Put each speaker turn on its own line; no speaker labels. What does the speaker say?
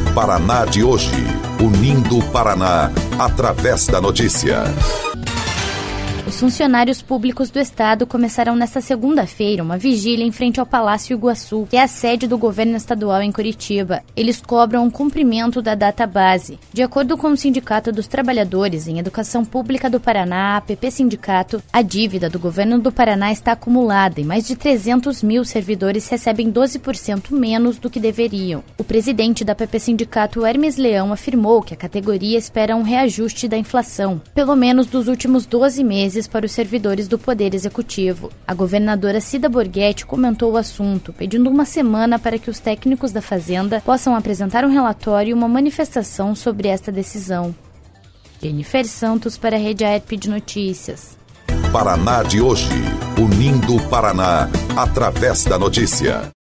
Paraná de hoje, unindo o Paraná através da notícia.
Os funcionários públicos do estado começaram nesta segunda-feira uma vigília em frente ao Palácio Iguaçu, que é a sede do governo estadual em Curitiba. Eles cobram o cumprimento da data base. De acordo com o Sindicato dos Trabalhadores em Educação Pública do Paraná, APP Sindicato, a dívida do governo do Paraná está acumulada e mais de 300 mil servidores recebem 12% menos do que deveriam. O presidente da APP Sindicato, Hermes Leão, afirmou que a categoria espera um reajuste da inflação, pelo menos dos últimos 12 meses, para os servidores do Poder Executivo. A governadora Cida Borghetti comentou o assunto, pedindo uma semana para que os técnicos da Fazenda possam apresentar um relatório e uma manifestação sobre esta decisão. Jennifer Santos para a Rede AERP de Notícias.
Paraná de hoje, unindo o Paraná através da notícia.